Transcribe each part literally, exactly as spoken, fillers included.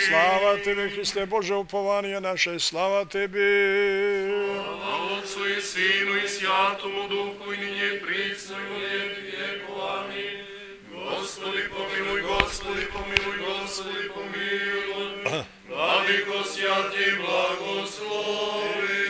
Slava Tebi, Hriste Bože, upovanje naše, slava Tebi. Slava Otcu i Sinu i Svjatomu Duhu i ninje prisno i u vijek vijekova. Amin. Gospodi pomiluj, Gospodi pomiluj, Gospodi pomiluj. Vladiko svjati blagoslovi.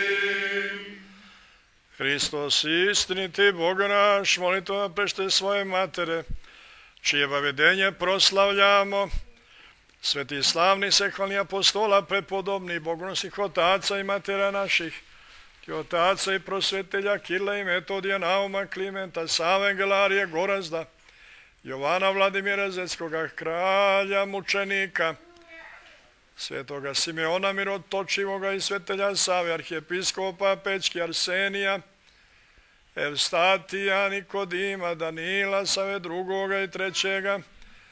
Hristos istiniti Bog naš, molitva prešte svoje matere, čije bavedenje proslavljamo. Sveti slavni sehvalni apostola, prepodobni bogonosnih otaca i matera naših, ti otaca i prosvetelja Kirila i Metodija, Nauma, Klimenta, Save, Gelarije, Gorazda, Jovana Vladimira Zetskoga, kralja mučenika, svetoga Simeona Mirotočivoga i svetelja Save, arhijepiskopa Pečki, Arsenija, Evstatija, Nikodima, Danila, Save drugoga i trećega,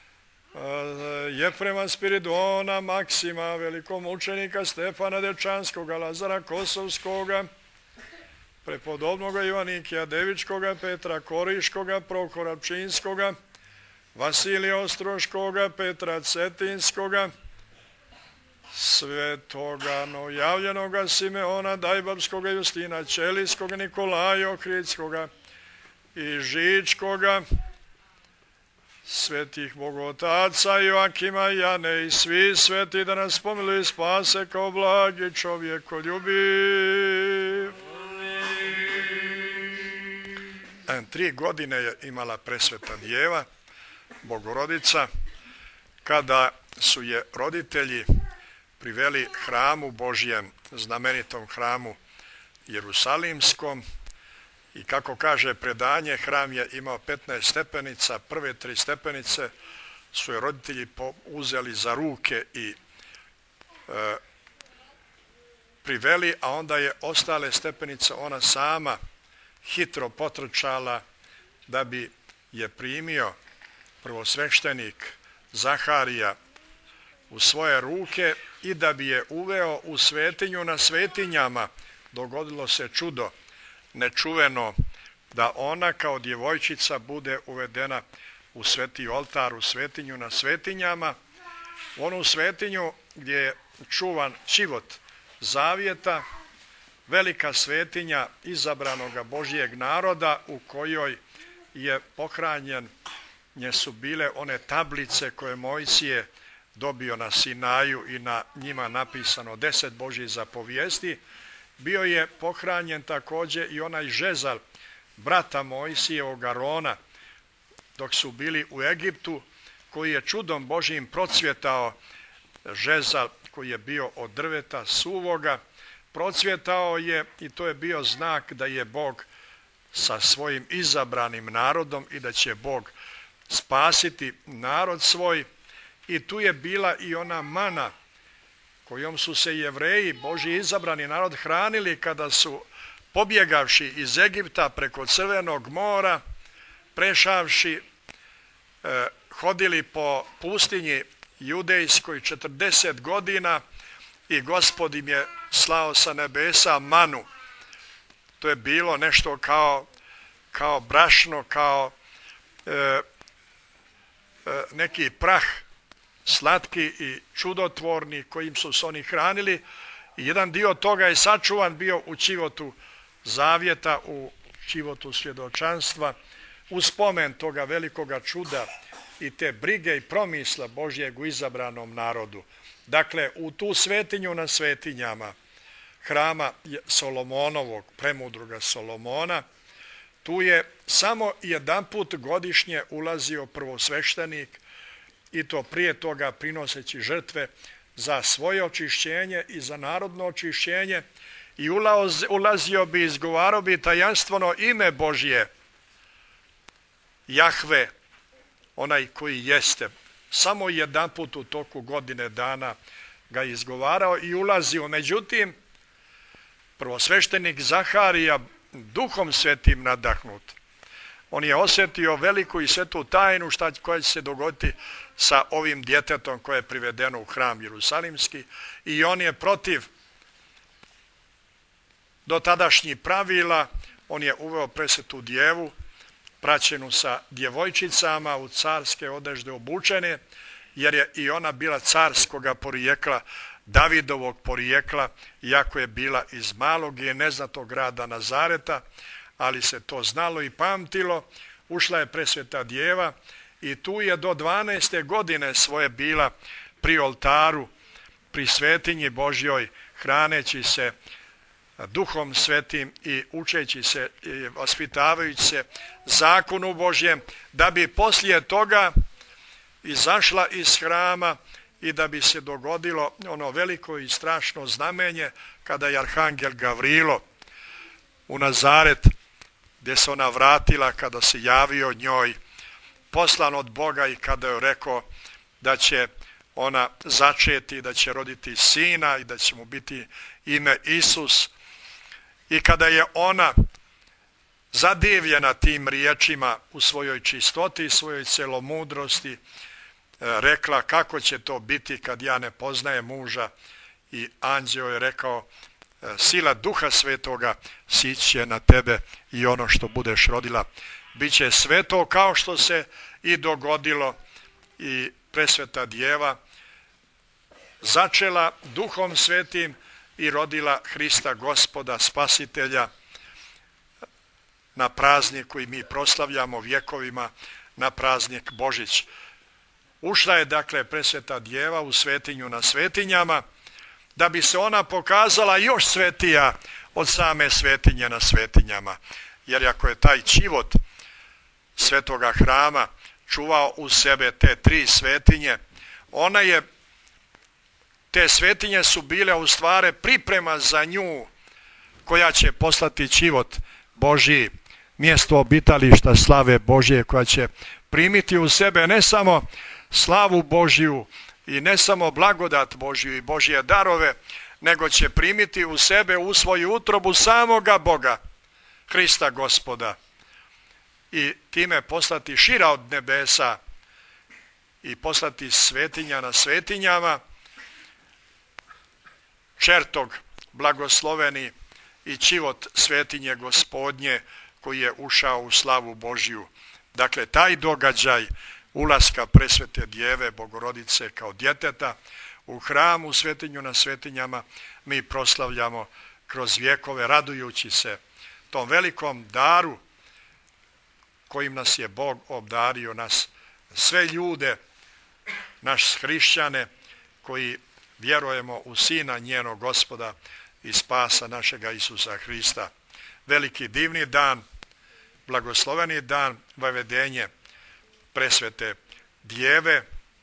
Jefrema Spiridona, Maksima, velikomučenika Stefana Dečanskoga, Lazara Kosovskoga, prepodobnoga Ivanikija Devičkoga, Petra Koriškoga, Prohora Pčinskoga, Vasilija Ostroškoga, Petra Cetinskoga, svetoga novjavljenoga Simeona Dajbabskoga, Justina Ćelijskoga, Nikolaja Ohridskoga i Žičkoga, svetih bogotaca Joakima, Jane i svi sveti, da nas pomiluju i spase kao blagi čovjekoljubiv. Tri godine je imala presveta djeva, Bogorodica, kada su je roditelji priveli hramu Božjem, znamenitom hramu Jerusalimskom, i kako kaže predanje, hram je imao petnaest stepenica, prve tri stepenice su je roditelji uzeli za ruke i e, priveli, a onda je ostale stepenice ona sama hitro potrčala da bi je primio prvosveštenik Zaharija u svoje ruke i da bi je uveo u svetinju na svetinjama. Dogodilo se čudo nečuveno, da ona kao djevojčica bude uvedena u sveti oltar, u svetinju na svetinjama, u onu svetinju gdje je čuvan čivot zavjeta, velika svetinja izabranoga Božjeg naroda, u kojoj je pohranjen, nje su bile one tablice koje Mojsije dobio na Sinaju i na njima napisano deset Božjih zapovijesti. Bio je pohranjen također i onaj žezal brata Mojsijevog Arona dok su bili u Egiptu, koji je čudom Božjim procvjetao, žezal koji je bio od drveta suvoga, procvjetao je i to je bio znak da je Bog sa svojim izabranim narodom i da će Bog spasiti narod svoj. I tu je bila i ona mana kojom su se Jevreji, Božji izabrani narod, hranili kada su pobjegavši iz Egipta preko Crvenog mora, prešavši, eh, hodili po pustinji judejskoj četrdeset godina i Gospod im je slao sa nebesa manu. To je bilo nešto kao, kao brašno, kao eh, eh, neki prah, slatki i čudotvorni, kojim su se oni hranili, i jedan dio toga je sačuvan bio u čivotu zavjeta, u čivotu svjedočanstva, u spomen toga velikoga čuda i te brige i promisla Božjeg u izabranom narodu. Dakle, u tu svetinju na svetinjama hrama Solomonovog, premudroga Solomona, tu je samo jedanput godišnje ulazio prvosveštenik, i to prije toga prinoseći žrtve za svoje očišćenje i za narodno očišćenje, i ulazio bi, izgovarao bi tajanstveno ime Božje, Jahve, onaj koji jeste. Samo jedanput u toku godine dana ga izgovarao i ulazio. Međutim, prvosveštenik Zaharija, Duhom Svetim nadahnut, on je osjetio veliku i svetu tajnu šta koja će se dogoditi sa ovim djetetom koje je privedeno u hram Jerusalimski, i on je protiv dotadašnjih pravila, on je uveo presvetu djevu, praćenu sa djevojčicama, u carske odežde obučene, jer je i ona bila carskoga porijekla, Davidovog porijekla, iako je bila iz malog i neznatog grada Nazareta, ali se to znalo i pamtilo. Ušla je presveta djeva i tu je do dvanaeste godine svoje bila pri oltaru, pri svetinji Božjoj, hraneći se Duhom Svetim i učeći se i vaspitavajući se zakonu Božjem, da bi poslije toga izašla iz hrama i da bi se dogodilo ono veliko i strašno znamenje kada je arhangel Gavrilo u Nazaret, gdje se ona vratila, kada se javio njoj, poslan od Boga, i kada je rekao da će ona začeti, da će roditi sina i da će mu biti ime Isus. I kada je ona zadivljena tim riječima u svojoj čistoti i svojoj celomudrosti rekla kako će to biti kad ja ne poznajem muža, i anđeo je rekao sila Duha Svetoga sići će na tebe i ono što budeš rodila bit će sveto, kao što se i dogodilo. I presveta djeva začela Duhom Svetim i rodila Hrista Gospoda Spasitelja na praznik koji mi proslavljamo vjekovima, na praznik Božić. Ušla je dakle presveta djeva u svetinju na svetinjama, da bi se ona pokazala još svetija od same svetinje na svetinjama. Jer ako je taj čivot svetoga hrama čuvao u sebe te tri svetinje, ona je, te svetinje su bile u stvari priprema za nju, koja će poslati čivot Božji, mjesto obitališta slave Božje, koja će primiti u sebe ne samo slavu Božju i ne samo blagodat Božju i Božje darove, nego će primiti u sebe, u svoju utrobu, samoga Boga, Hrista Gospoda, i time poslati šira od nebesa i poslati svetinja na svetinjama, čertog blagosloveni i čivot svetinje Gospodnje koji je ušao u slavu Božju. Dakle, taj događaj ulaska presvete djeve Bogorodice kao djeteta u hramu, u svetinju na svetinjama, mi proslavljamo kroz vjekove, radujući se tom velikom daru kojim nas je Bog obdario, nas sve ljude, naš hrišćane koji vjerujemo u Sina njenog Gospoda i Spasa našega Isusa Hrista. Veliki divni dan, blagosloveni dan, vavedenje presvete djeve,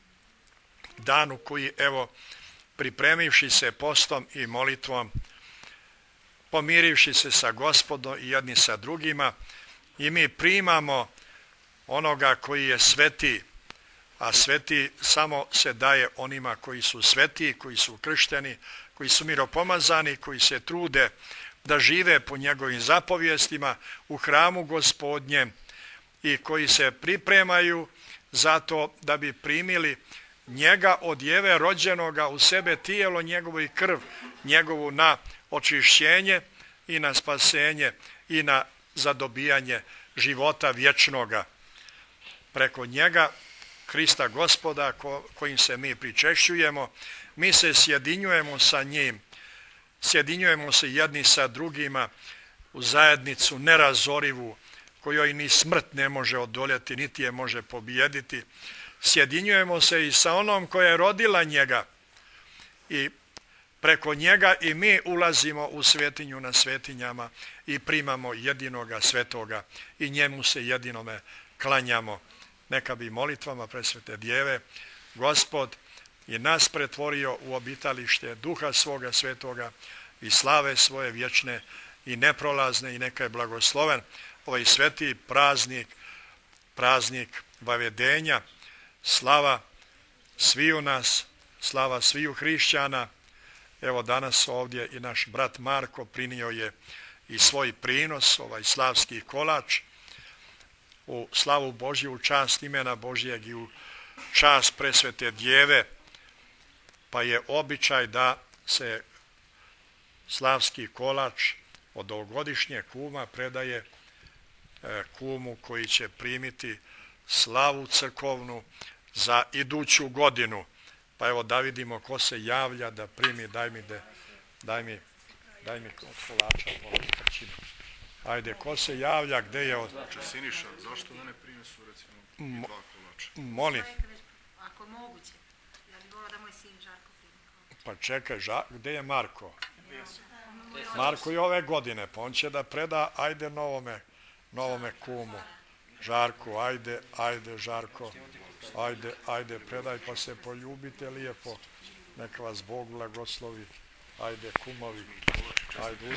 dan u koji, evo, pripremivši se postom i molitvom, pomirivši se sa Gospodom i jedni sa drugima, i mi primamo onoga koji je sveti, a sveti samo se daje onima koji su sveti, koji su kršteni, koji su miropomazani, koji se trude da žive po njegovim zapovjestima u hramu Gospodnjem i koji se pripremaju zato da bi primili njega od djeve rođenoga u sebe, tijelo njegovo i krv njegovu, na očišćenje i na spasenje i na zadobijanje života vječnoga. Preko njega, Hrista Gospoda, ko, kojim se mi pričešćujemo, mi se sjedinjujemo sa njim, sjedinjujemo se jedni sa drugima u zajednicu nerazorivu, kojoj ni smrt ne može odoljeti, niti je može pobijediti. Sjedinjujemo se i sa onom koja je rodila njega, i preko njega i mi ulazimo u svetinju na svetinjama i primamo jedinoga svetoga i njemu se jedinome klanjamo. Neka bi molitvama presvete djeve Gospod i nas pretvorio u obitalište Duha svoga svetoga i slave svoje vječne i neprolazne, i neka je blagosloven ovaj sveti praznik, praznik vavedenja, slava sviju nas, slava sviju hrišćana. Evo danas ovdje i naš brat Marko prinio je i svoj prinos, ovaj slavski kolač, u slavu Božju, u čast imena Božjeg i u čast presvete djeve, pa je običaj da se slavski kolač od ovogodišnjeg kuma predaje kumu koji će primiti slavu crkovnu, za iduću godinu. Pa evo da vidimo ko se javlja da primi, daj mi, de, daj mi, daj mi od kolača, pola, ajde, ko se javlja, gde je od... Znači, Siniša, zašto da ne prime su, recimo, i dva kolača? Molim. Ako je moguće. Ja bih volila da moj sin Žarko primi. Pa čekaj, ža, gde je Marko? Marko je ove godine, pa on će da preda, ajde novome, novome kumu. Žarku, ajde, ajde, Žarko, ajde, ajde, predaj pa se poljubite lijepo. Neka vas Bog blagoslovi. Ajde, kumovi, ajde,